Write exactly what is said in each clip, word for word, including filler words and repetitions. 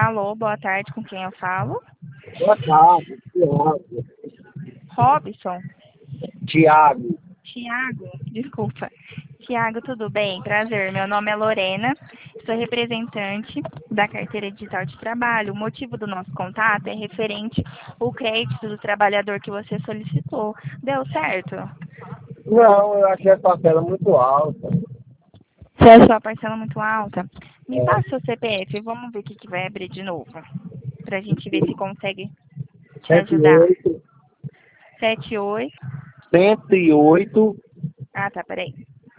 Alô, boa tarde, com quem eu falo? Boa tarde, Tiago. Robson? Tiago. Tiago, desculpa. Tiago, tudo bem? Prazer, meu nome é Lorena, sou representante da carteira digital de trabalho. O motivo do nosso contato é referente ao crédito do trabalhador que você solicitou. Deu certo? Não, eu achei a parcela muito alta. Você achou a parcela muito alta? Me É, passa seu C P F e vamos ver o que, que vai abrir de novo. Pra gente ver se consegue te cento e ajudar. oito, Sete oito. cento e oito, Ah, tá, peraí.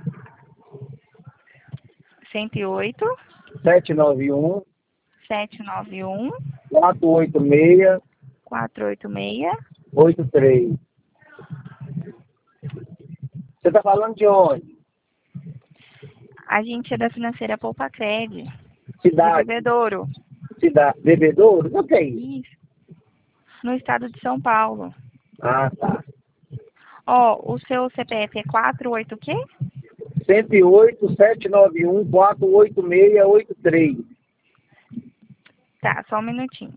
cento e oito, sete nove um, sete nove um, quatro oito seis, quatro oito seis. oito três. Você está falando de onde? A gente é da financeira Poupa Cred, de Cidade? Bebedouro. Cidade? Bebedouro? O que é isso? Isso, no estado de São Paulo. Ah, tá. Ó, o seu C P F é quatro oito o quê? cento e oito, sete nove um, quatro oito seis, oito três. Tá, só um minutinho.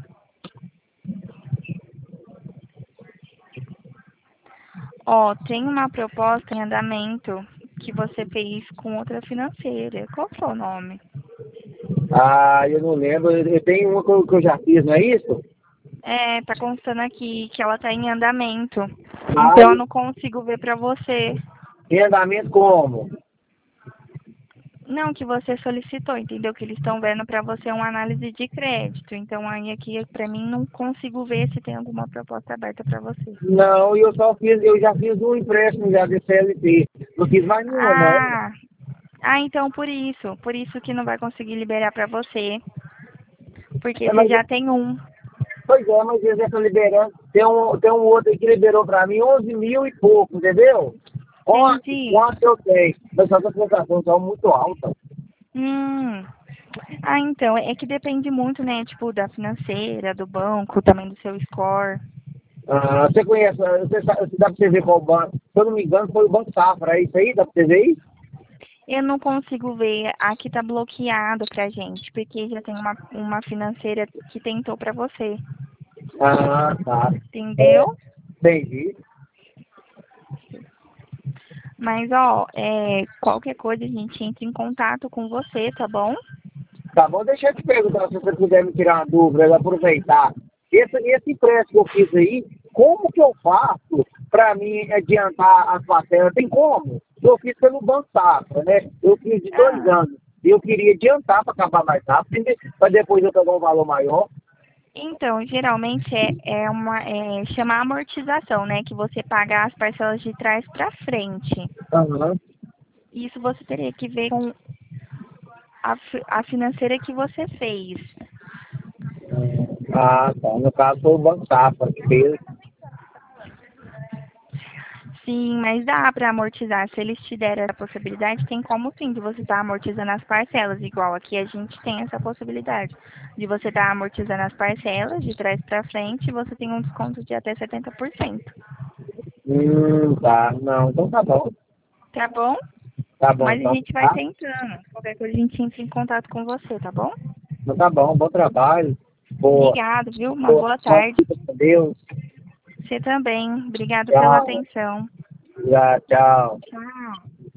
Ó, tem uma proposta em andamento que você fez com outra financeira. Qual que é o nome? Ah, eu não lembro. Eu tenho uma que eu que eu já fiz, não é isso? É, tá constando aqui que ela tá em andamento. Ah, Então eu não consigo ver pra você. em andamento como? Não, que você solicitou, entendeu? Que eles estão vendo para você uma análise de crédito. Então aí aqui para mim não consigo ver se tem alguma proposta aberta para você. Não, eu só fiz, eu já fiz um empréstimo já de C L T. Não fiz mais nenhuma, não. Ah, ah, então por isso, por isso que não vai conseguir liberar para você, porque É, você mas, já tem um. pois é, mas eles já estão liberando. Tem um, tem um outro aí que liberou para mim onze mil e pouco, entendeu? Quanto, Entendi. quanto eu tenho? Mas só que as prestações são muito altas. Hum. Ah, então, é que depende muito, né, tipo, da financeira, do banco, também do seu score. Ah, você conhece, você, sabe- dá para você ver qual banco? Se eu não me engano, foi o Banco Safra, é isso aí? Dá para você ver isso? Eu não consigo ver, aqui tá bloqueado pra gente, porque já tem uma, uma financeira que tentou pra você, Ah, tá. É, entendeu? entendi. Mas, ó, é, qualquer coisa a gente entra em contato com você, tá bom? Tá bom, deixa eu te perguntar se você puder me tirar uma dúvida, aproveitar. Esse, esse empréstimo que eu fiz aí, como que eu faço para mim adiantar as parcelas? Tem como? Eu fiz pelo Banco Safra, né? Eu fiz de dois Ah, anos. Eu queria adiantar para acabar mais rápido, para depois eu pegar um valor maior. então, geralmente é, é uma, é, chama amortização, né? Que você paga as parcelas de trás pra frente. Aham. Isso você teria que ver com a, fi- a financeira que você fez. Ah, tá. No caso foi o Banco Safra que fez. Sim, mas dá para amortizar. Se eles te deram essa possibilidade, tem como sim de você estar amortizando as parcelas. Igual aqui a gente tem essa possibilidade de você estar amortizando as parcelas de trás para frente e você tem um desconto de até setenta por cento. Hum, tá. Não, então tá bom. Tá bom? Tá bom, Mas a então gente vai tá. tentando. Qualquer coisa a gente entra em contato com você, tá bom? Então tá bom, bom trabalho. Boa. Obrigado, viu? Uma Boa. boa Só tarde. fica com Deus. Você também. Obrigado pela Tchau. atenção. Já, tchau. Tchau.